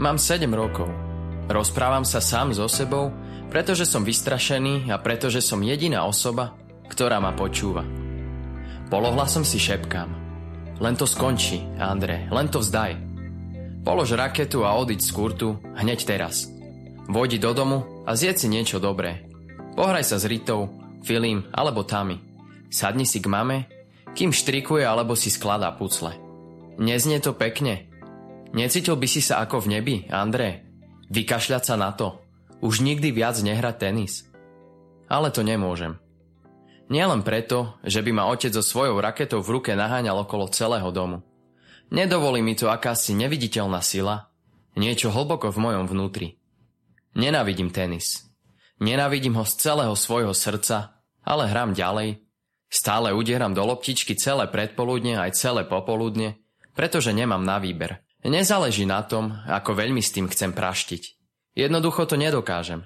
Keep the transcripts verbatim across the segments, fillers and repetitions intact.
Mám sedem rokov. Rozprávam sa sám so sebou, pretože som vystrašený a pretože som jediná osoba, ktorá ma počúva. Polohlasom si šepkám. Len to skončí, Andre, len to vzdaj. Polož raketu a odiď z kurtu hneď teraz. Vojdi do domu a zjedz si niečo dobré. Pohraj sa s Ritou, Filim alebo Tami. Sadni si k mame, kým štrikuje alebo si skladá pucle. Neznie to pekne? Necítil by si sa ako v nebi, André? Vykašľať sa na to? Už nikdy viac nehrať tenis? Ale to nemôžem. Nielen preto, že by ma otec so svojou raketou v ruke naháňal okolo celého domu. Nedovolí mi to akási neviditeľná sila, niečo hlboko v mojom vnútri. Nenávidím tenis. Nenávidím ho z celého svojho srdca, ale hrám ďalej. Stále udieram do loptičky celé predpoludne aj celé popoludne, pretože nemám na výber. Nezáleží na tom, ako veľmi s tým chcem praštiť. Jednoducho to nedokážem.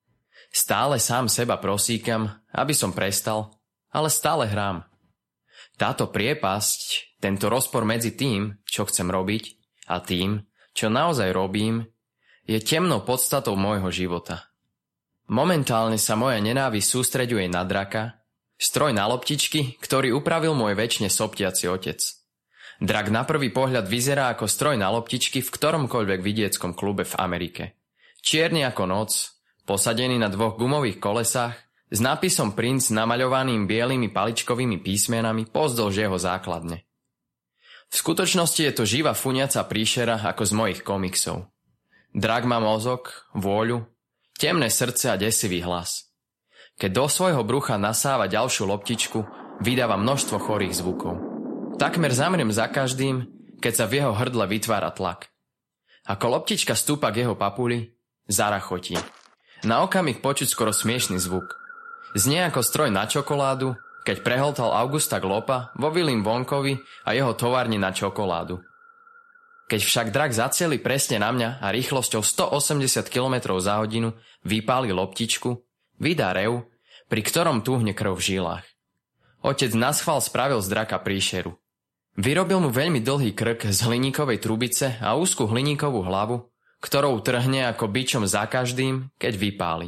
Stále sám seba prosíkam, aby som prestal, ale stále hrám. Táto priepasť, tento rozpor medzi tým, čo chcem robiť, a tým, čo naozaj robím, je temnou podstatou môjho života. Momentálne sa moja nenávisť sústreďuje na draka, stroj na loptičky, ktorý upravil môj večne soptiaci otec. Drak na prvý pohľad vyzerá ako stroj na loptičky v ktoromkoľvek vidieckom klube v Amerike. Čierny ako noc, posadený na dvoch gumových kolesách, s nápisom Prince namaľovaným bielými paličkovými písmenami pozdĺž jeho základne. V skutočnosti je to živá funiaca príšera ako z mojich komiksov. Drak má mozog, vôľu, temné srdce a desivý hlas. Keď do svojho brucha nasáva ďalšiu loptičku, vydáva množstvo chorých zvukov. Takmer zamriem za každým, keď sa v jeho hrdle vytvára tlak. Ako loptička stúpa k jeho papuli, zarachotí. Na okamih počuť skoro smiešný zvuk. Znie ako stroj na čokoládu, keď prehltal Augusta Glopa vo Willim Wonkovi a jeho továrni na čokoládu. Keď však drak zacieli presne na mňa a rýchlosťou stoosemdesiat kilometrov za hodinu vypáli loptičku, vydá rev, pri ktorom túhne krv v žilách. Otec naschvál spravil z draka príšeru. Vyrobil mu veľmi dlhý krk z hliníkovej trubice a úzku hliníkovú hlavu, ktorou trhne ako bičom za každým, keď vypáli.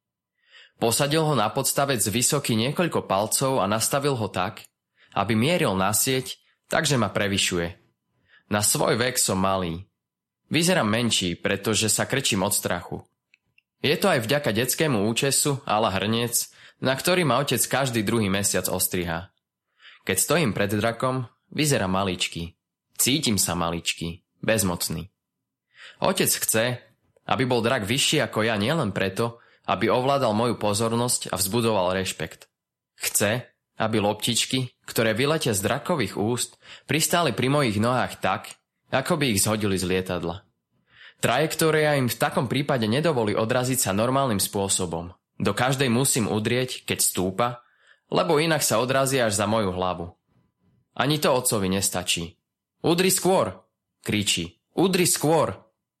Posadil ho na podstavec vysoký niekoľko palcov a nastavil ho tak, aby mieril na sieť, takže ma prevyšuje. Na svoj vek som malý. Vyzerám menší, pretože sa krčím od strachu. Je to aj vďaka detskému účesu a la hrniec, na ktorý ma otec každý druhý mesiac ostrihá. Keď stojím pred drakom, vyzerám maličký. Cítim sa maličký, bezmocný. Otec chce, aby bol drak vyšší ako ja nielen preto, aby ovládal moju pozornosť a vzbudoval rešpekt. Chce, aby loptičky, ktoré vyletia z drakových úst, pristáli pri mojich nohách tak, ako by ich zhodili z lietadla. Trajektória im v takom prípade nedovolí odraziť sa normálnym spôsobom. Do každej musím udrieť, keď stúpa, lebo inak sa odrazí až za moju hlavu. Ani to otcovi nestačí. Udri skôr, kričí. Udri skôr.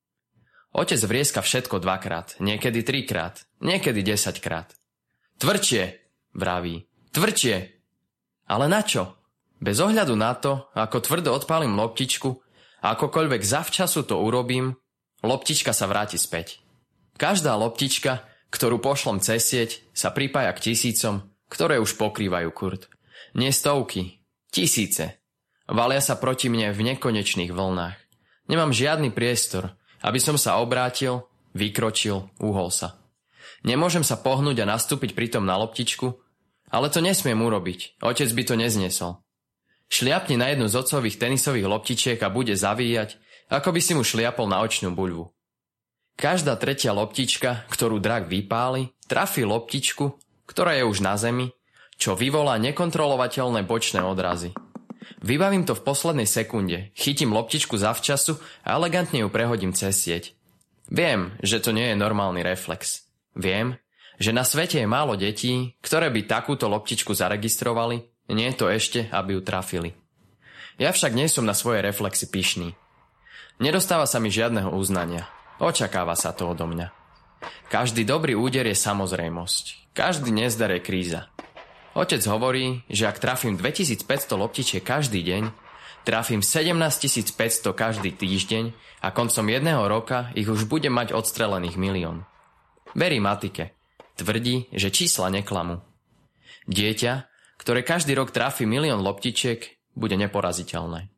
Otec vrieska všetko dvakrát, niekedy trikrát, niekedy desaťkrát. Tvrdšie, vraví. Tvrdšie. Ale na čo? Bez ohľadu na to, ako tvrdo odpálim loptičku, akokoľvek zavčasu to urobím, loptička sa vráti späť. Každá loptička, ktorú pošlom cez sieť, sa pripája k tisícom, ktoré už pokrývajú kurt. Nie stovky, tisíce. Valia sa proti mne v nekonečných vlnách. Nemám žiadny priestor, aby som sa obrátil, vykročil, uhol sa. Nemôžem sa pohnúť a nastúpiť pritom na loptičku, ale to nesmiem urobiť, otec by to nezniesol. Šliapni na jednu z otcových tenisových loptičiek a bude zavíjať, ako by si mu šliapol na očnú buľvu. Každá tretia loptička, ktorú drak vypáli, trafí loptičku, ktorá je už na zemi, čo vyvolá nekontrolovateľné bočné odrazy. Vybavím to v poslednej sekunde, chytím loptičku zavčasu a elegantne ju prehodím cez sieť. Viem, že to nie je normálny reflex. Viem, že na svete je málo detí, ktoré by takúto loptičku zaregistrovali, nie to ešte, aby ju trafili. Ja však nie som na svoje reflexy pyšný. Nedostáva sa mi žiadneho uznania. Očakáva sa to odo mňa. Každý dobrý úder je samozrejmosť. Každý nezdar je kríza. Otec hovorí, že ak trafím dvetisícpäťsto loptičiek každý deň, Trafím sedemnásťtisícpäťsto každý týždeň a koncom jedného roka ich už bude mať odstrelených milión. Verí matike. Tvrdí, že čísla neklamú. Dieťa, ktoré každý rok trafí milión loptičiek, bude neporaziteľné.